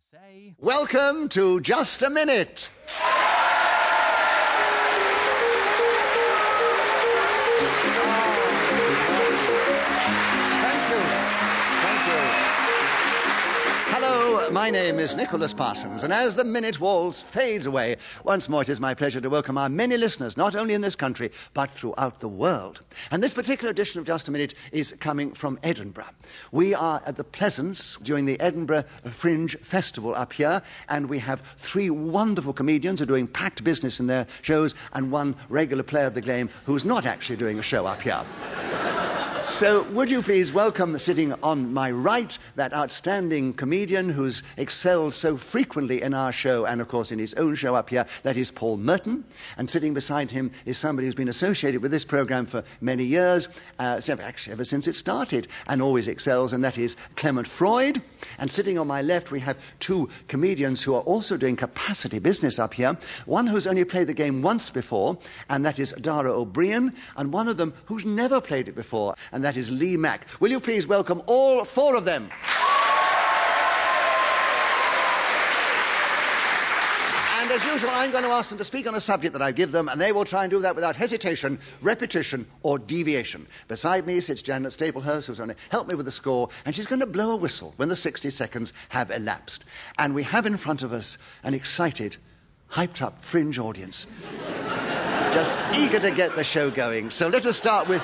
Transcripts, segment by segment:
say... Welcome to Just a Minute. Hello, my name is Nicholas Parsons, and as the minute waltz fades away, once more it is my pleasure to welcome our many listeners, not only in this country, but throughout the world. And this particular edition of Just a Minute is coming from Edinburgh. We are at the Pleasance during the Edinburgh Fringe Festival up here, and we have three wonderful comedians who are doing packed business in their shows, and one regular player of the game who's not actually doing a show up here. So, would you please welcome, sitting on my right, that outstanding comedian who's excelled so frequently in our show and, of course, in his own show up here. That is Paul Merton. And sitting beside him is somebody who's been associated with this programme for many years, actually ever since it started, and always excels, and that is Clement Freud. And sitting on my left, we have two comedians who are also doing capacity business up here. One who's only played the game once before, and that is Dara O'Brien, and one of them who's never played it before, and that is Lee Mack. Will you please welcome all four of them? And as usual, I'm going to ask them to speak on a subject that I give them, and they will try and do that without hesitation, repetition, or deviation. Beside me sits Janet Staplehurst, who's going to help me with the score, and she's going to blow a whistle when the 60 seconds have elapsed. And we have in front of us an excited, hyped-up Fringe audience, just eager to get the show going. So let us start with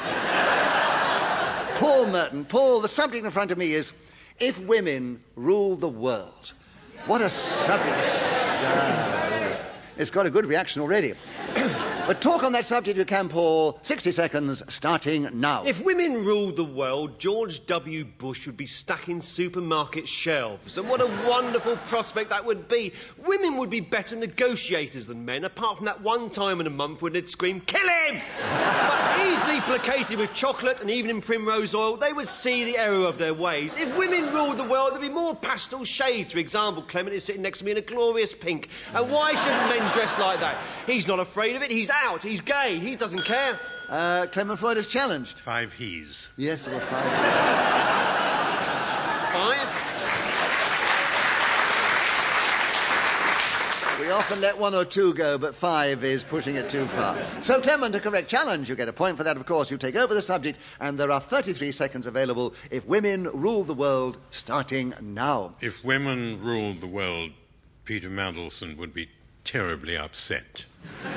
Paul Merton. Paul, the subject in front of me is If Women Ruled the World. What a subject. It's got a good reaction already. But talk on that subject you can, Paul. 60 seconds, starting now. If women ruled the world, George W. Bush would be stacking supermarket shelves. And what a wonderful prospect that would be. Women would be better negotiators than men, apart from that one time in a month when they'd scream, "Kill him!" But easily placated with chocolate and even in primrose oil, they would see the error of their ways. If women ruled the world, there'd be more pastel shades. For example, Clement is sitting next to me in a glorious pink. And why shouldn't men dress like that? He's not afraid of it. He's out. He's gay. He doesn't care. Clement Freud is challenged. 5 he's. Yes, there were 5. 5? We often let 1 or 2 go, but 5 is pushing it too far. So, Clement, a correct challenge. You get a point for that, of course. You take over the subject, and there are 33 seconds available. If Women Ruled the World, starting now. If women ruled the world, Peter Mandelson would be terribly upset.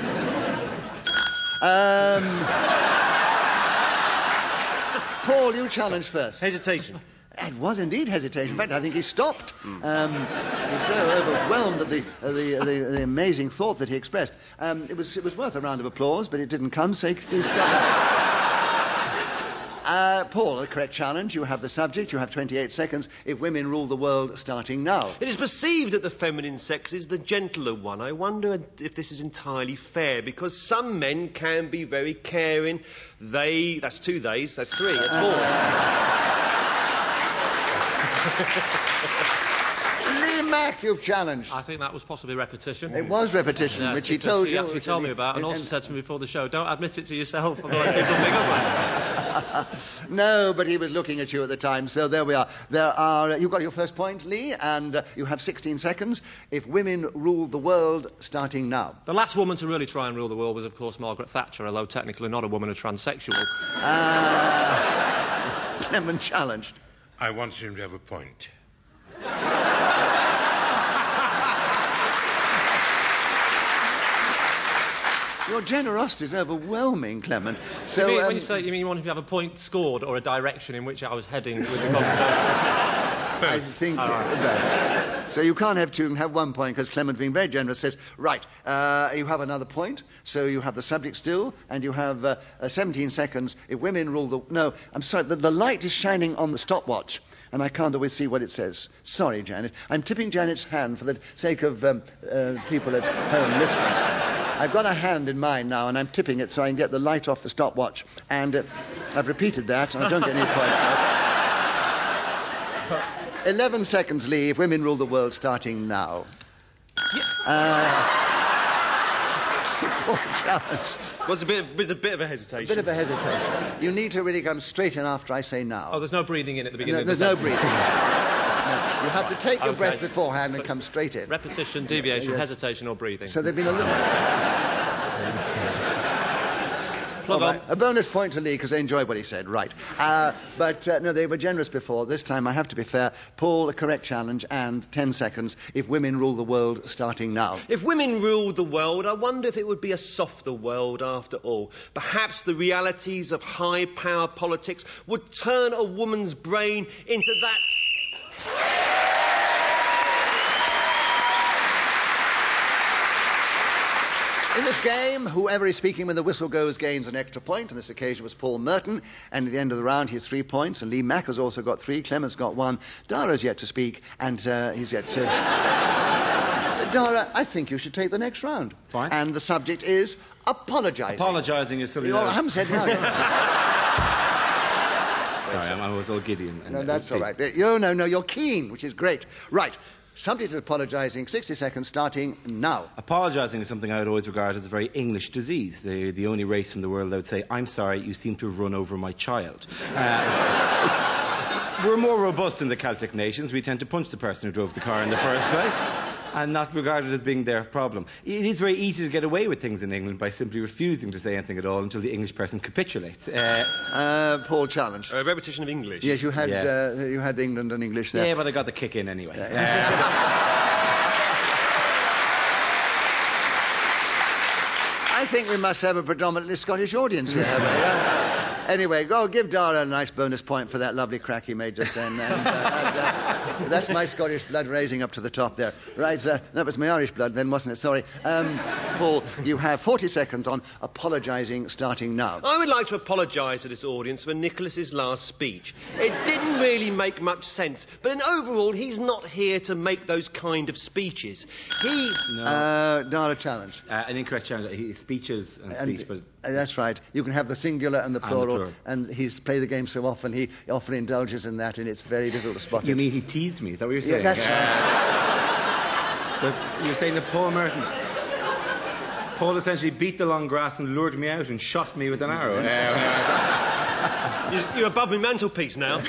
Paul, you challenge first. Hesitation. It was indeed hesitation. In fact, I think he stopped. He was so overwhelmed at the amazing thought that he expressed. It was worth a round of applause, but it didn't come, so he stopped. Paul, a correct challenge. You have the subject. You have 28 seconds. If women rule the world, starting now. It is perceived that the feminine sex is the gentler one. I wonder if this is entirely fair, because some men can be very caring. That's 2 days, that's 3, that's 4. Lee Mack, you've challenged. I think that was possibly repetition. It was repetition, yeah, which he told you. He actually told me about, and also said to me before the show, don't admit it to yourself, otherwise people think of it. No, but he was looking at you at the time, so there we are. You've got your first point, Lee, and you have 16 seconds. If women ruled the world, starting now. The last woman to really try and rule the world was, of course, Margaret Thatcher, although technically not a woman, a transsexual. Clement challenged. I want him to have a point. Your generosity is overwhelming, Clement. So, when you say, you mean you want him to have a point scored or a direction in which I was heading with the conversation? I think... So you can't have 2 and have 1 point, because Clement, being very generous, says, right, you have another point, so you have the subject still, and you have 17 seconds. If women rule the... No, I'm sorry, the light is shining on the stopwatch, and I can't always see what it says. Sorry, Janet. I'm tipping Janet's hand for the sake of people at home listening. I've got a hand in mine now, and I'm tipping it so I can get the light off the stopwatch. And I've repeated that, and I don't get any points. 11 seconds, Lee. If women rule the world, starting now. Challenged. Was a bit of a hesitation. A bit of a hesitation. You need to really come straight in after I say now. Oh, there's no breathing in at the beginning. There's no breathing. No, you have to take your Okay. breath beforehand So and come straight in. Repetition, deviation, Yes. hesitation, or breathing. So they've been a little... Plug All on. right, a bonus point to Lee because they enjoyed what he said, right. No, they were generous before. This time, I have to be fair. Paul, a correct challenge and 10 seconds if women rule the world starting now. If women ruled the world, I wonder if it would be a softer world after all. Perhaps the realities of high-power politics would turn a woman's brain into that... In this game, whoever is speaking when the whistle goes gains an extra point. On this occasion was Paul Merton. And at the end of the round, he has 3 points. And Lee Mack has also got 3. Clement's got 1. Dara's yet to speak. And he's yet to... Dara, I think you should take the next round. Fine. And the subject is apologising. Apologising is something Well, I that... haven't said no. Sorry, I was all giddy. No, that's all right. No, you're keen, which is great. Right. Subject is apologising. 60 seconds starting now. Apologising is something I would always regard as a very English disease. They're the only race in the world that would say, I'm sorry, you seem to have run over my child. We're more robust in the Celtic nations. We tend to punch the person who drove the car in the first place and not regard it as being their problem. It is very easy to get away with things in England by simply refusing to say anything at all until the English person capitulates. Paul, challenge. A repetition of English. Yes, you had Yes. you had England and English there. Yeah, but I got the kick in anyway. I think we must have a predominantly Scottish audience here. Anyway, go give Dara a nice bonus point for that lovely crack he made just then. That's my Scottish blood raising up to the top there. Right, that was my Irish blood then, wasn't it? Sorry. Paul, you have 40 seconds on apologising starting now. I would like to apologise to this audience for Nicholas's last speech. It didn't really make much sense, but then overall, he's not here to make those kind of speeches. Dara, challenge. An incorrect challenge. Speeches and speech, but... That's right. You can have the singular and the plural, and plural. he's played the game so often, he often indulges in that, and it's very difficult to spot You it. mean he teased me? Is that what you're saying? Yeah, that's right. But you're saying that Paul Merton... Paul essentially beat the long grass and lured me out and shot me with an arrow. You're above my mantelpiece now.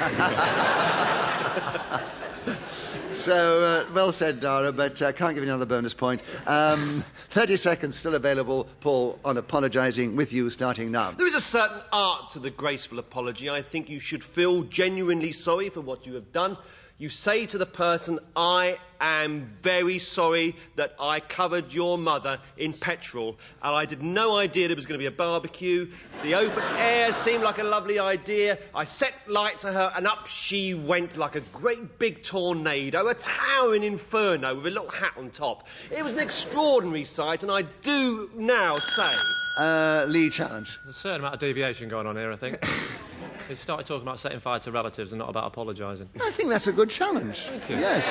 So, well said, Dara, but I can't give you another bonus point. 30 seconds still available, Paul, on apologising with you starting now. There is a certain art to the graceful apology. I think you should feel genuinely sorry for what you have done. You say to the person, I am very sorry that I covered your mother in petrol, and I had no idea there was going to be a barbecue. The open air seemed like a lovely idea. I set light to her, and up she went like a great big tornado, a towering inferno with a little hat on top. It was an extraordinary sight, and I do now say... Lee, challenge. There's a certain amount of deviation going on here, I think. He started talking about setting fire to relatives and not about apologising. I think that's a good challenge. Thank you. Yes.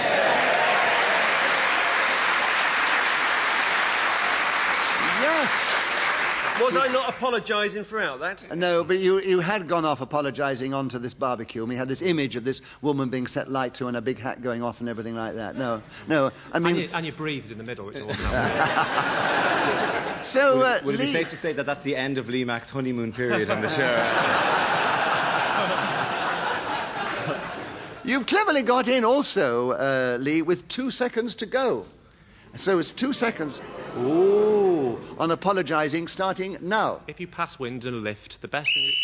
Yes. Was I not apologising throughout that? No, but you had gone off apologising onto this barbecue, and we had this image of this woman being set light to and a big hat going off and everything like that. No, I mean... And you breathed in the middle, which I wasn't happy. So, Would it be Lee... safe to say that that's the end of Lee Mack's honeymoon period on the show? You've cleverly got in also, Lee, with 2 seconds to go. So it's 2 seconds. Ooh, on apologising starting now. If you pass wind and lift, the best thing...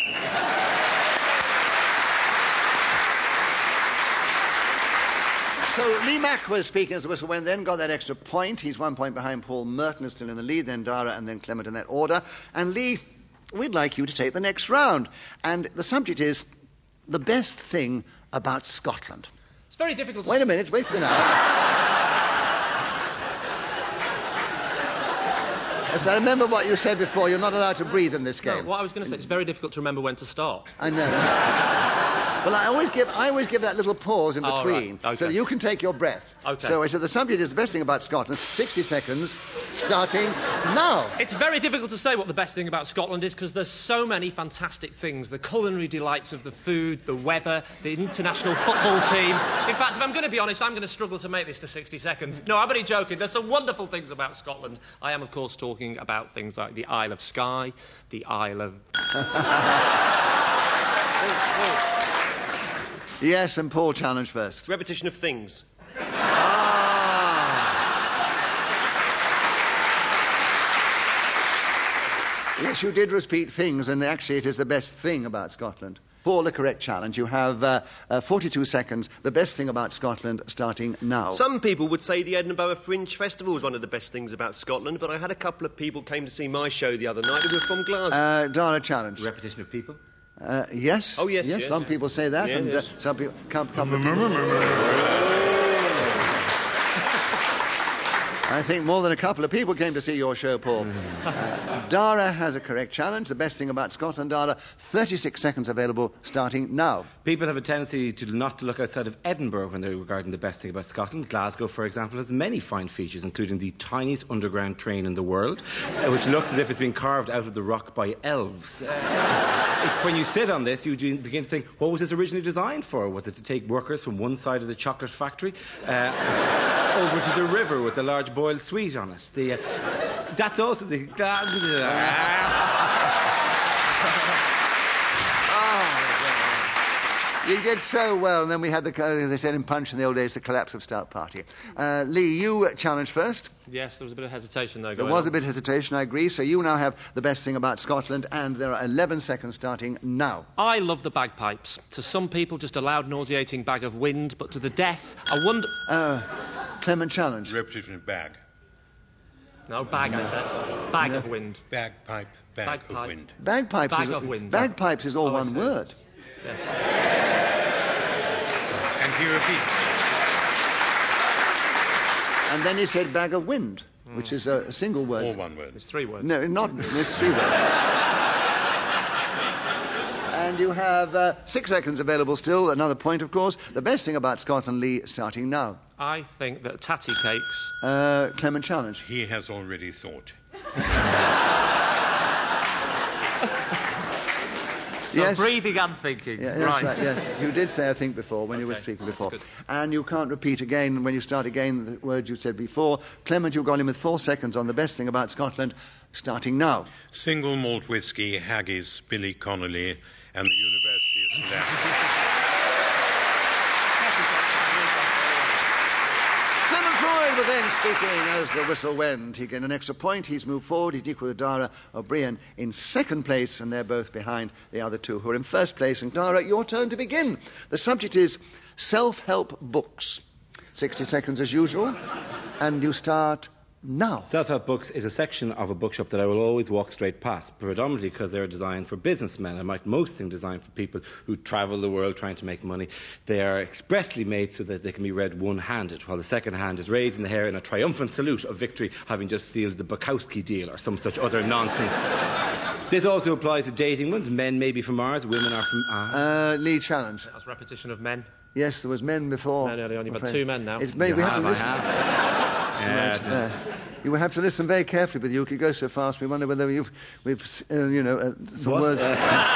So Lee Mack was speaking as the whistle went, then got that extra point. He's 1 point behind Paul Merton, who's still in the lead, then Dara, and then Clement in that order. And Lee, we'd like you to take the next round. And the subject is the best thing about Scotland. It's very difficult to... Wait a minute, wait for the now. As I remember what you said before, you're not allowed to breathe in this game. No, what I was going to say, it's very difficult to remember when to start. I know. Well, I always give that little pause in between, right. Okay. so that you can take your breath. Okay. So I said the subject is the best thing about Scotland. 60 seconds, starting now. It's very difficult to say what the best thing about Scotland is because there's so many fantastic things. The culinary delights of the food, the weather, the international football team. In fact, if I'm going to be honest, I'm going to struggle to make this to 60 seconds. No, I'm only joking. There's some wonderful things about Scotland. I am, of course, talking about things like the Isle of Skye, the Isle of... Yes, and Paul challenged first. Repetition of things. Yes, you did repeat things, and actually it is the best thing about Scotland. Paul, the correct challenge. You have 42 seconds. The best thing about Scotland starting now. Some people would say the Edinburgh Fringe Festival is one of the best things about Scotland, but I had a couple of people came to see my show the other night who were from Glasgow. Dara, challenge. Repetition of people? Yes. Oh, yes. Some people say that, Yeah, and yes. some people... couple of people... I think more than a couple of people came to see your show, Paul. Dara has a correct challenge. The best thing about Scotland, Dara, 36 seconds available, starting now. People have a tendency to not to look outside of Edinburgh when they're regarding the best thing about Scotland. Glasgow, for example, has many fine features, including the tiniest underground train in the world, which looks as if it's been carved out of the rock by elves. When you sit on this, you begin to think, what was this originally designed for? Was it to take workers from one side of the chocolate factory over to the river with the large boiled sweet on it? That's also the... You did so well, and then we had as they said in Punch in the old days, the collapse of Stout Party. Lee, you challenged first. Yes, there was a bit of hesitation there. There was a bit of hesitation, I agree. So you now have the best thing about Scotland, and there are 11 seconds starting now. I love the bagpipes. To some people, just a loud, nauseating bag of wind, but to the deaf, I wonder... Clement challenge. Repetition of bag. No, bag, I said. Bag of wind. Bagpipe, bag of Bagpipe. wind. Bagpipes Bag of wind. Bagpipes is all Oh, I one see. word. And he repeats. And then he said bag of wind, which is a single word. All one word. It's 3 words. No, not. It's 3 words. And you have 6 seconds available still. Another point, of course. The best thing about Scotland, Lee, starting now. I think that tatty cakes... Clement challenge. He has already thought. So Yes. breathing and thinking. Yeah, right. Yes, yes. You did say I think before when you were Okay, speaking that's before. good. And you can't repeat again when you start again the words you said before. Clement, you got him with 4 seconds on the best thing about Scotland, starting now. Single malt whisky, haggis, Billy Connolly, and the University of St. Clement Freud was then speaking as the whistle went. He gained an extra point. He's moved forward. He's equal to Dara O'Brien in second place, and they're both behind the other two who are in first place. And Dara, your turn to begin. The subject is self-help books. 60 seconds as usual, and you start now. Self-help books is a section of a bookshop that I will always walk straight past, predominantly because they're designed for businessmen. And like most things designed for people who travel the world trying to make money, they are expressly made so that they can be read one-handed, while the second hand is raised in the air in a triumphant salute of victory, having just sealed the Bukowski deal or some such other nonsense. This also applies to dating ones. Men may be from Mars, women are from... Lee challenge. That's repetition of men. Yes, there was men before. No, only I'm about afraid. 2 men now. It's maybe we have to listen. Yeah, You will have to listen very carefully with you. You could go so fast. We wonder whether we've some What? words.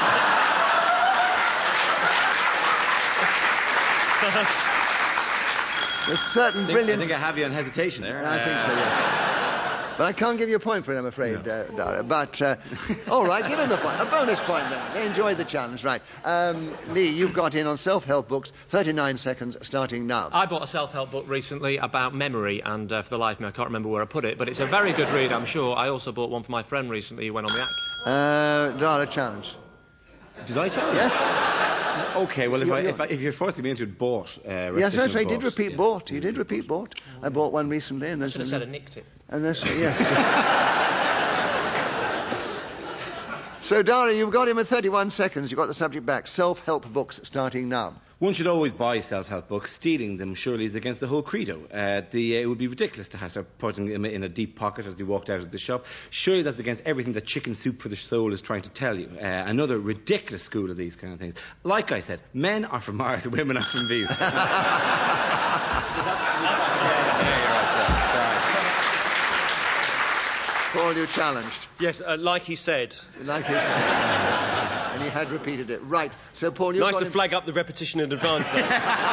There's certain I brilliant. think I have you on hesitation there. I think so, yes. But I can't give you a point for it, I'm afraid, Dara. But, all right, give him a point. A bonus point, then. They enjoyed the challenge, right. Lee, you've got in on self-help books. 39 seconds, starting now. I bought a self-help book recently about memory, and for the life of me, I can't remember where I put it, but it's a very good read, I'm sure. I also bought one for my friend recently who went on the act. Dara, challenge. Did I challenge? Yes? Okay, well, if you're forcing me into it, bought. Yes, that's right. He did repeat bought. He did repeat bought. I bought one recently. And I should have said I nicked it. And this, yes. So, Dara, you've got him in 31 seconds. You've got the subject back. Self-help books starting now. One should always buy self-help books. Stealing them surely is against the whole credo. It would be ridiculous to have to putting them in a deep pocket as they walked out of the shop. Surely that's against everything that Chicken Soup for the Soul is trying to tell you. Another ridiculous school of these kind of things. Like I said, men are from Mars and women are from Venus. Paul, you challenged. Yes, like he said. Like he said. And he had repeated it. Right. So, Paul, you've Nice got to him... flag up the repetition in advance, though.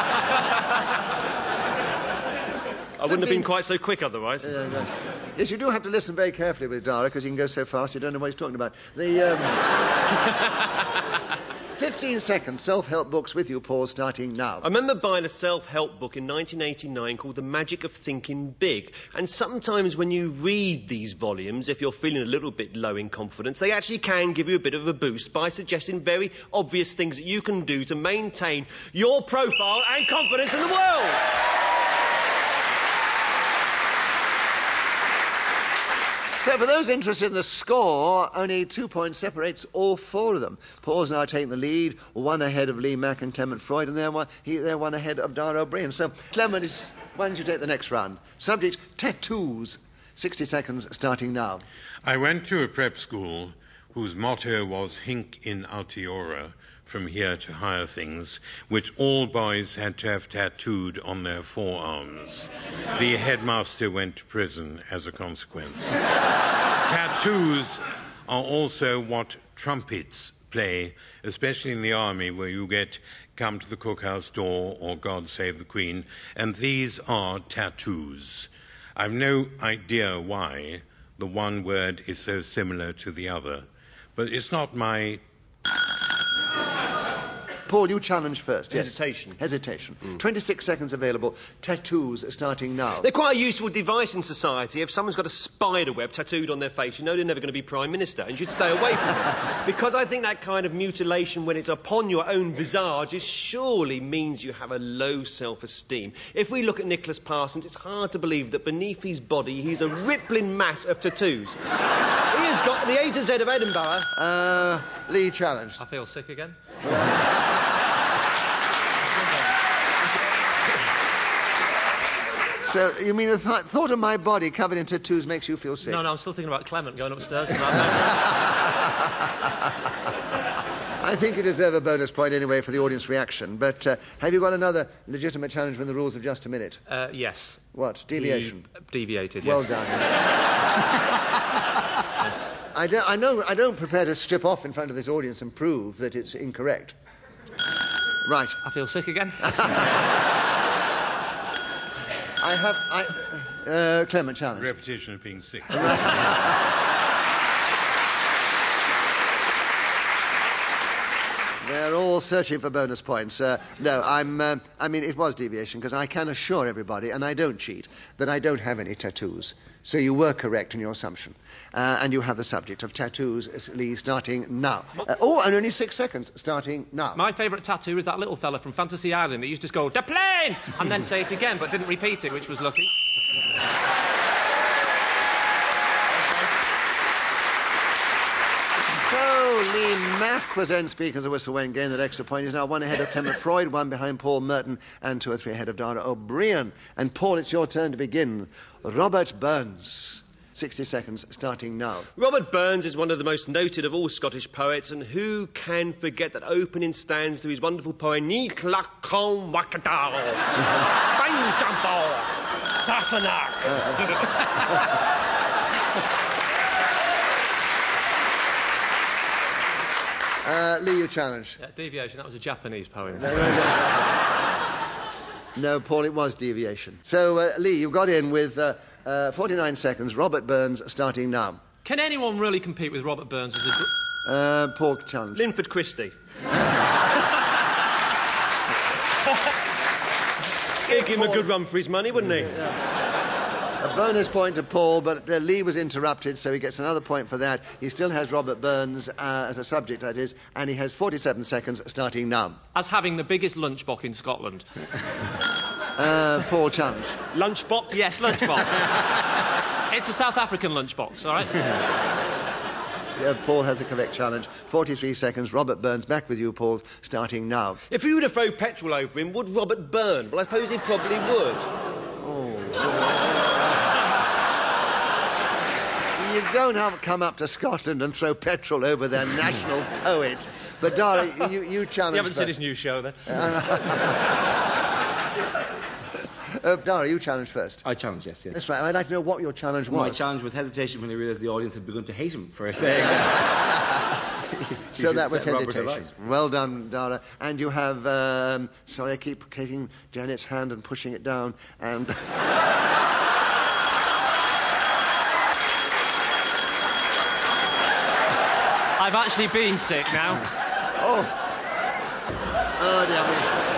I wouldn't have been quite so quick otherwise. Yes, you do have to listen very carefully with Dara because he can go so fast you don't know what he's talking about. 15 seconds. Self-help books with you, Paul, starting now. I remember buying a self-help book in 1989 called The Magic of Thinking Big. And sometimes when you read these volumes, if you're feeling a little bit low in confidence, they actually can give you a bit of a boost by suggesting very obvious things that you can do to maintain your profile and confidence in the world. So, for those interested in the score, only 2 points separates all four of them. Paul's now taking the lead, one ahead of Lee Mack and Clement Freud, and they're one ahead of Dara O'Brien. So, Clement, why don't you take the next round? Subject, tattoos. 60 seconds, starting now. I went to a prep school whose motto was Hinc in Altiora, from here to higher things, which all boys had to have tattooed on their forearms. The headmaster went to prison as a consequence. Tattoos are also what trumpets play, especially in the army, where you get Come to the Cookhouse Door or God Save the Queen, and these are tattoos. I've no idea why the one word is so similar to the other, but it's not my... Paul, you challenge first. Yes. Hesitation. 26 seconds available. Tattoos starting now. They're quite a useful device in society. If someone's got a spider web tattooed on their face, you know they're never going to be Prime Minister, and you should stay away from it. Because I think that kind of mutilation, when it's upon your own visage, it surely means you have a low self-esteem. If we look at Nicholas Parsons, it's hard to believe that beneath his body he's a rippling mass of tattoos. He has got the A to Z of Edinburgh. Lee, challenge. I feel sick again. So, you mean the thought of my body covered in tattoos makes you feel sick? No, I'm still thinking about Clement going upstairs tonight. I think you deserve a bonus point anyway for the audience reaction. But have you got another legitimate challenge within the rules of just a minute? Yes. What? Deviation? Deviated, yes. Well done. I don't prepare to strip off in front of this audience and prove that it's incorrect. Right. I feel sick again. Clement, challenge. Repetition of being sick. They're all searching for bonus points. No, I mean, it was deviation, because I can assure everybody, and I don't cheat, that I don't have any tattoos. So you were correct in your assumption. And you have the subject of tattoos, Lee, starting now. And only 6 seconds, starting now. My favourite tattoo is that little fella from Fantasy Island that used to just go, "The plane!" and then say it again, but didn't repeat it, which was lucky. So, Lee Mack was then speaking as a whistle when gained that extra point. He's now one ahead of Clement Freud, one behind Paul Merton, and 2 or 3 ahead of Dara O'Brien. And Paul, it's your turn to begin. Robert Burns. 60 seconds, starting now. Robert Burns is one of the most noted of all Scottish poets, and who can forget that opening stands to his wonderful poem, Ni Clacon Wakadal, Bang Jampo, Sassenach. Lee, you challenge. Yeah, deviation, that was a Japanese poem. No, Paul, it was deviation. So, Lee, you got in with 49 seconds. Robert Burns starting now. Can anyone really compete with Robert Burns as a... Paul, challenge. Linford Christie. He'd give him a good run for his money, wouldn't he? A bonus point to Paul, but Lee was interrupted, so he gets another point for that. He still has Robert Burns as a subject, that is, and he has 47 seconds starting now. As having the biggest lunchbox in Scotland. Paul, challenge. Lunchbox? Yes, lunchbox. It's a South African lunchbox, all right? Yeah, Paul has a correct challenge. 43 seconds. Robert Burns, back with you, Paul, starting now. If we were to throw petrol over him, would Robert burn? Well, I suppose he probably would. You don't have to come up to Scotland and throw petrol over their national poet. But, Dara, you challenge You haven't first. seen his new show, then? Dara, you challenge first. I challenge, yes. That's right. I'd like to know what your challenge was. My challenge was hesitation when I realised the audience had begun to hate him for saying So that was set Robert hesitation. alight. Well done, Dara. And you have... sorry, I keep taking Janet's hand and pushing it down. And... I've actually been sick now. Oh, dear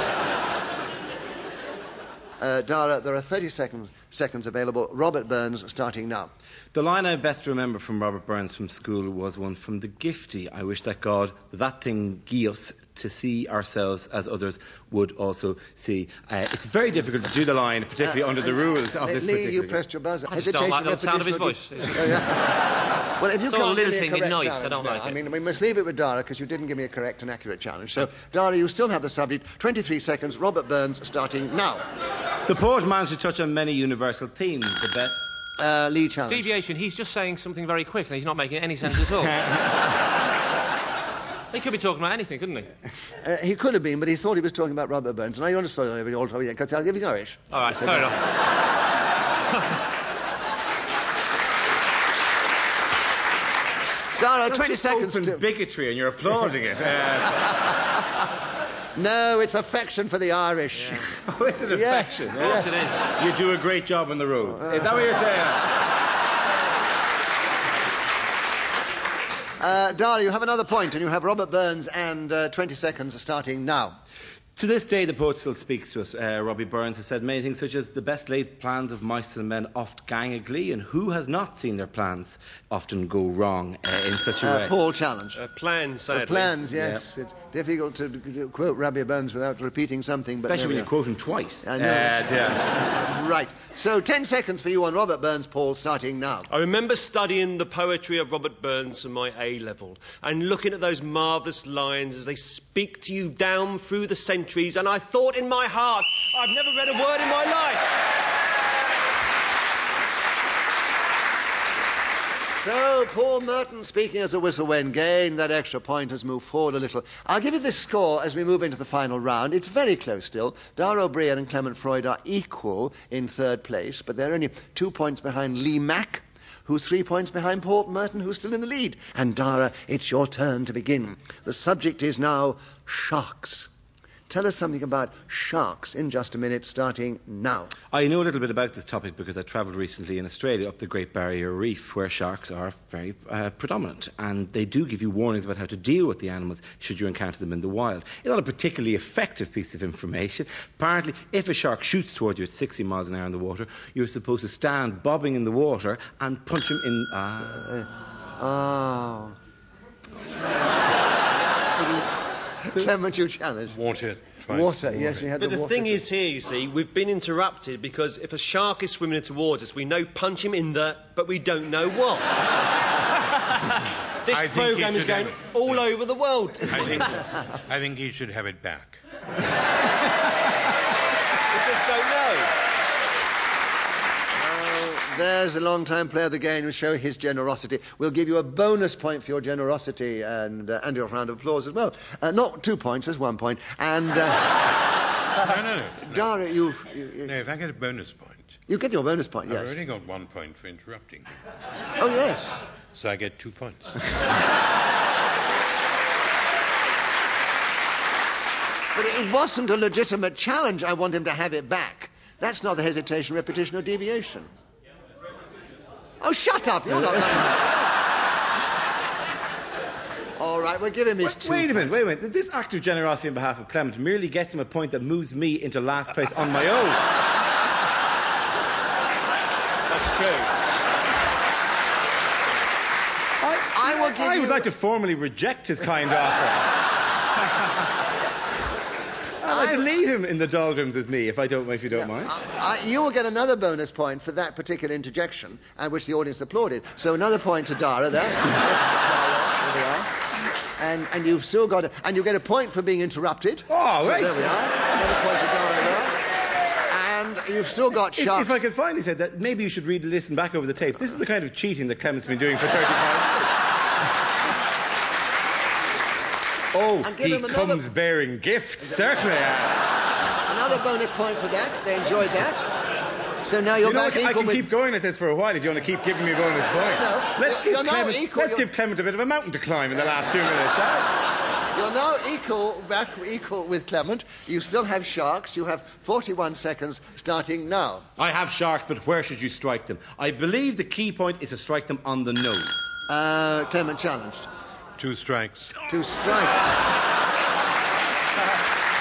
me. Dara, there are 30 seconds available. Robert Burns, starting now. The line I best remember from Robert Burns from school was one from The Giftie. I wish that God, that thing gie us to see ourselves as others would also see. It's very difficult to do the line, particularly under the rules of this Lee, particular you game. pressed your buzzer. I just don't like the sound of his voice. Well, if you It's all can't give me a lilting in correct noise, I challenge don't now, like it. I mean, we must leave it with Dara because you didn't give me a correct and accurate challenge. So, Dara, you still have the subject. 23 seconds. Robert Burns, starting now. The poet managed to touch on many universal themes. The best. Lee, challenge. Deviation, he's just saying something very quick and he's not making any sense at all. He could be talking about anything, couldn't he? He could have been, but he thought he was talking about Robert Burns. And I understood every all time because I'll give you Irish. All right, fair enough. Dara, 20 seconds Open to... bigotry, and you're applauding it. No, it's affection for the Irish. Oh, is it Yes, affection? Yes, it is. You do a great job on the roads. Is that what you're saying? Dara, you have another point, and you have Robert Burns and 20 seconds starting now. To this day, the poet still speaks to us. Robbie Burns has said many things such as the best laid plans of mice and men oft gang a glee, and who has not seen their plans often go wrong in such a way? Paul, challenge. Plans, sadly. Plans, yes. It's difficult to quote Robbie Burns without repeating something. But Especially when you quote him twice. I know. Yeah. Right. So 10 seconds for you on Robert Burns, Paul, starting now. I remember studying the poetry of Robert Burns in my A-level and looking at those marvellous lines as they speak to you down through the centuries, and I thought in my heart, I've never read a word in my life. So, Paul Merton speaking as a whistle when gained. That extra point has moved forward a little. I'll give you the score as we move into the final round. It's very close still. Dara O'Brien and Clement Freud are equal in third place, but they're only 2 points behind Lee Mack, who's 3 points behind Paul Merton, who's still in the lead. And Dara, it's your turn to begin. The subject is now sharks. Tell us something about sharks in just a minute, starting now. I know a little bit about this topic because I travelled recently in Australia up the Great Barrier Reef, where sharks are very predominant, and they do give you warnings about how to deal with the animals should you encounter them in the wild. It's not a particularly effective piece of information. Apparently, if a shark shoots toward you at 60 miles an hour in the water, you're supposed to stand bobbing in the water and punch him in... Clement, you challenge. Water. Twice. Water, yes, you had But the the water. thing is here, you see, we've been interrupted because if a shark is swimming towards us, we know punch him in the, but we don't know what. This I think programme he is should going have it. all over the world. I think he should have it back. We just don't know. There's a long-time player of the game who show his generosity. We'll give you a bonus point for your generosity and your round of applause as well. Not 2 points, just 1 point. And No. Dara, No, if I get a bonus point, you get your bonus point. I've Yes. already got 1 point for interrupting. Oh yes. So I get 2 points. But it wasn't a legitimate challenge. I want him to have it back. That's not the hesitation, repetition, or deviation. Oh, shut up! You're not. All right, we'll give him his 2 Wait a points. minute. This act of generosity on behalf of Clement merely gets him a point that moves me into last place on my own. That's true. I would like to formally reject his kind offer. I can leave him in the doldrums with me if you don't mind. You will get another bonus point for that particular interjection, which the audience applauded. So another point to Dara there. There we are. And you've still got and you get a point for being interrupted. Oh, so right. There we are. Another point to Dara there. And you've still got sharks. If I could finally say that, maybe you should listen back over the tape. This is the kind of cheating that Clement's been doing for 35 years. Oh, he comes bearing gifts, certainly. Another bonus point for that. They enjoyed that. So now you're back equal I can with... keep going at this for a while if you want to keep giving me bonus points. No, Let's give Clement a bit of a mountain to climb in the last 2 minutes, shall You're now equal with Clement. You still have sharks. You have 41 seconds starting now. I have sharks, but where should you strike them? I believe the key point is to strike them on the nose. Clement challenged. 2 strikes. 2 strikes.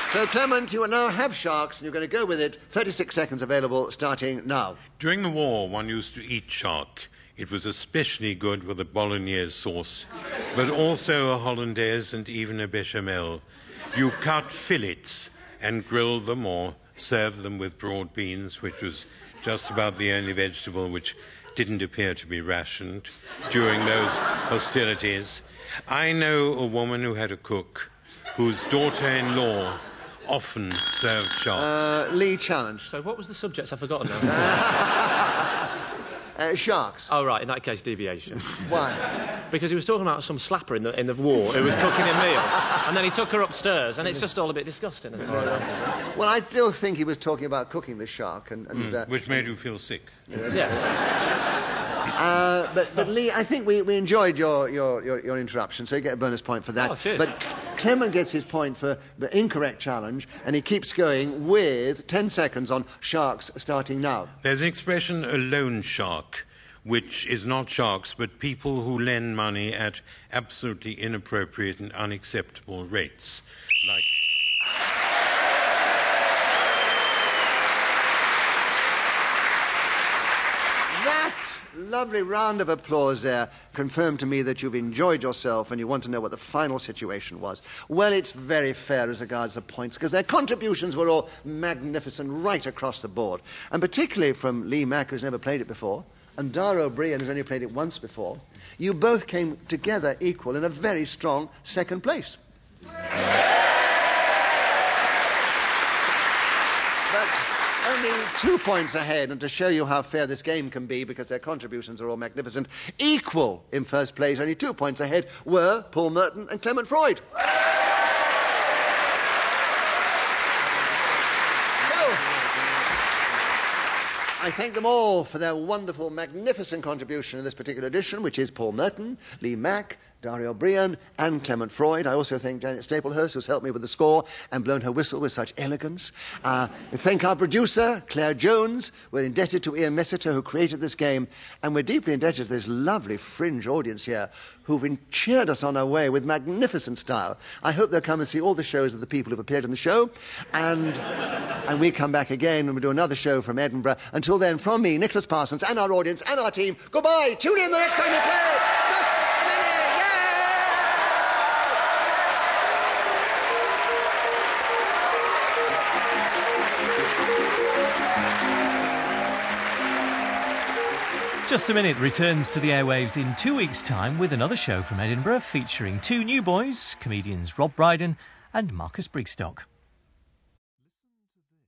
So, Clement, you will now have sharks, and you're going to go with it. 36 seconds available, starting now. During the war, one used to eat shark. It was especially good with a bolognese sauce, but also a hollandaise and even a bechamel. You cut fillets and grilled them or served them with broad beans, which was just about the only vegetable which didn't appear to be rationed during those hostilities. I know a woman who had a cook whose daughter-in-law often served sharks. Lee, challenge. So what was the subject? I've forgotten now. Sharks. Oh, right, in that case, deviation. Why? Because he was talking about some slapper in the war who was cooking a meal, and then he took her upstairs, and it's just all a bit disgusting, isn't it? Well, I still think he was talking about cooking the shark, Which made you feel sick. Yeah. But Lee, I think we enjoyed your interruption, so you get a bonus point for that. Oh, cheers. But Clement gets his point for the incorrect challenge, and he keeps going with 10 seconds on sharks starting now. There's an expression, a loan shark, which is not sharks, but people who lend money at absolutely inappropriate and unacceptable rates. Like... That lovely round of applause there confirmed to me that you've enjoyed yourself and you want to know what the final situation was. Well, it's very fair as regards the points, because their contributions were all magnificent right across the board. And particularly from Lee Mack, who's never played it before, and Dara O'Brien, who's only played it once before. You both came together equal in a very strong second place. But only 2 points ahead, and to show you how fair this game can be, because their contributions are all magnificent, equal in first place, only 2 points ahead, were Paul Merton and Clement Freud. I thank them all for their wonderful, magnificent contribution in this particular edition, which is Paul Merton, Lee Mack, Daria O'Brien and Clement Freud. I also thank Janet Staplehurst, who's helped me with the score and blown her whistle with such elegance. We thank our producer, Claire Jones. We're indebted to Ian Messiter, who created this game. And we're deeply indebted to this lovely fringe audience here who've cheered us on our way with magnificent style. I hope they'll come and see all the shows of the people who've appeared in the show. And we come back again and we do another show from Edinburgh. Until then, from me, Nicholas Parsons, and our audience and our team, goodbye. Tune in the next time we play. Just a Minute returns to the airwaves in 2 weeks' time with another show from Edinburgh featuring two new boys, comedians Rob Brydon and Marcus Brigstock.